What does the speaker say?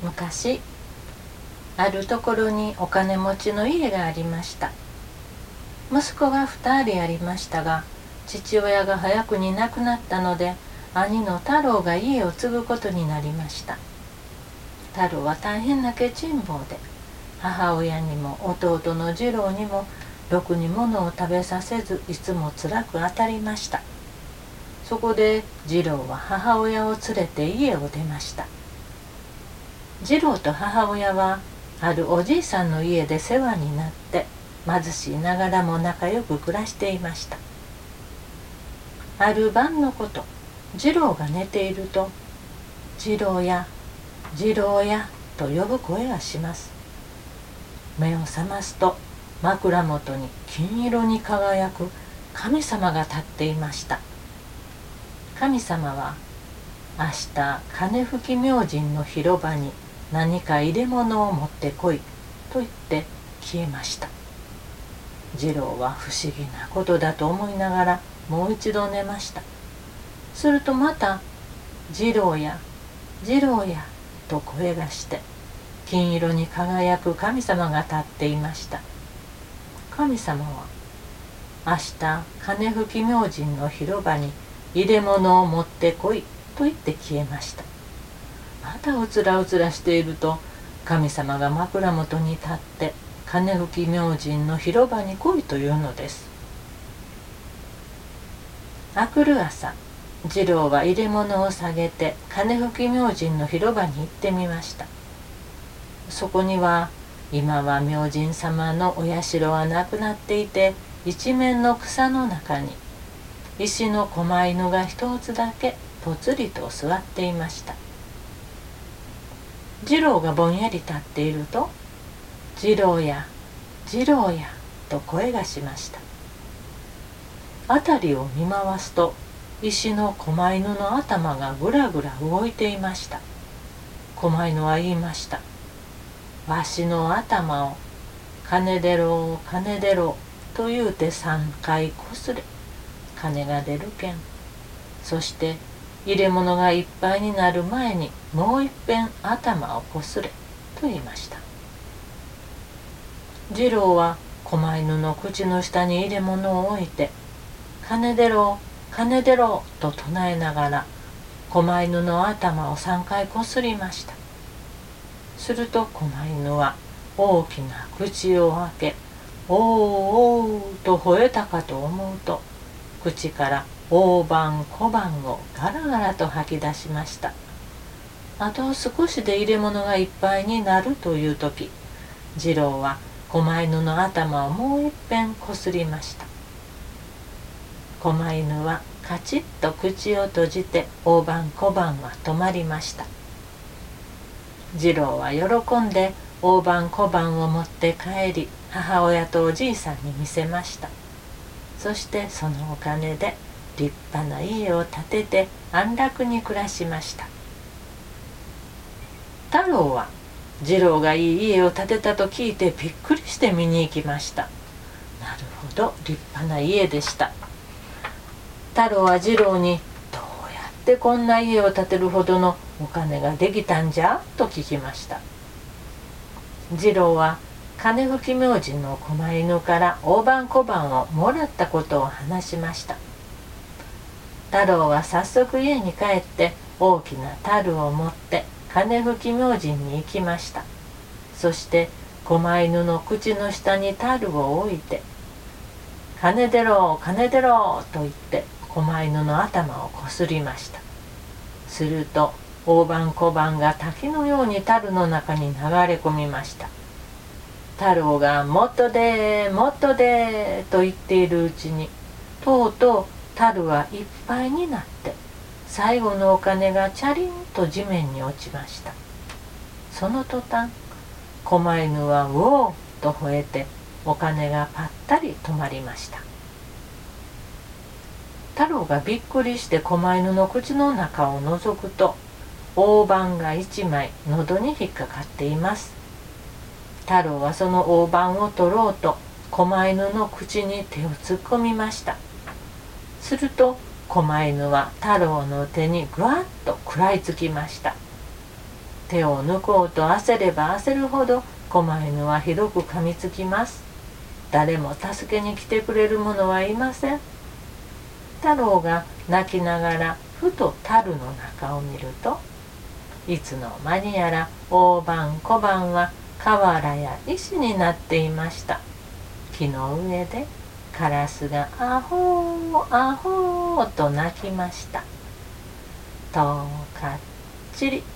昔あるところにお金持ちの家がありました。息子が2人ありましたが、父親が早くに亡くなったので、兄の太郎が家を継ぐことになりました。太郎は大変なケチン坊で、母親にも弟の次郎にもろくに物を食べさせず、いつもつらく当たりました。そこで次郎は母親を連れて家を出ました。次郎と母親はあるおじいさんの家で世話になって、貧しいながらも仲良く暮らしていました。ある晩のこと、次郎が寝ていると、次郎や次郎やと呼ぶ声がします。目を覚ますと、枕元に金色に輝く神様が立っていました。神様は、明日金吹き明神の広場に何か入れ物を持ってこいと言って消えました。次郎は不思議なことだと思いながらもう一度寝ました。するとまた次郎や次郎やと声がして、金色に輝く神様が立っていました。神様は、明日金吹き明神の広場に入れ物を持ってこいと言って消えました。またうつらうつらしていると、神様が枕元に立って、金吹き明神の広場に来いというのです。明くる朝、次郎は入れ物を下げて金吹き明神の広場に行ってみました。そこには、今は明神様のお社はなくなっていて、一面の草の中に石の狛犬が一つだけぽつりと座っていました。次郎がぼんやり立っていると、次郎や次郎やと声がしました。辺りを見回すと、石の狛犬の頭がぐらぐら動いていました。狛犬は言いました。わしの頭を金出ろ金出ろと言うて3回こすれ、金が出るけん。そして入れ物がいっぱいになる前にもういっぺん頭をこすれと言いました。次郎は狛犬の口の下に入れ物を置いて、金出ろ金出ろと唱えながら狛犬の頭を3回こすりました。すると狛犬は大きな口を開け、おーおーと吠えたかと思うと、口から大判小判をガラガラと吐き出しました。あと少しで入れ物がいっぱいになるという時、次郎は狛犬の頭をもういっぺんこすりました。狛犬はカチッと口を閉じて大判小判は止まりました。次郎は喜んで大判小判を持って帰り、母親とおじいさんに見せました。そしてそのお金で立派な家を建てて安楽に暮らしました。太郎は次郎がいい家を建てたと聞いてびっくりして見に行きました。なるほど、立派な家でした。太郎は次郎に、どうやってこんな家を建てるほどのお金ができたんじゃと聞きました。次郎は金吹き明神の狛犬から大判小判をもらったことを話しました。太郎は早速家に帰って大きな樽を持って金吹き明神に行きました。そして狛犬の口の下に樽を置いて、金出ろ金出ろと言って狛犬の頭をこすりました。すると大判小判が滝のように樽の中に流れ込みました。太郎がもっとでもっとでと言っているうちに、とうとう樽はいっぱいになって、最後のお金がチャリンと地面に落ちました。その途端、狛犬はうおーと吠えて、お金がぱったり止まりました。太郎がびっくりして狛犬の口の中を覗くと、大判が1枚喉に引っかかっています。太郎はその大判を取ろうと狛犬の口に手を突っ込みました。すると狛犬は太郎の手にぐわっと食らいつきました。 手を抜こうと焦れば焦るほど狛犬はひどく噛みつきます。誰も助けに来てくれる者はいません。太郎が泣きながらふと樽の中を見ると、いつの間にやら大判小判は瓦や石になっていました。木の上でカラスがアホーアホーと鳴きました。とかっちり。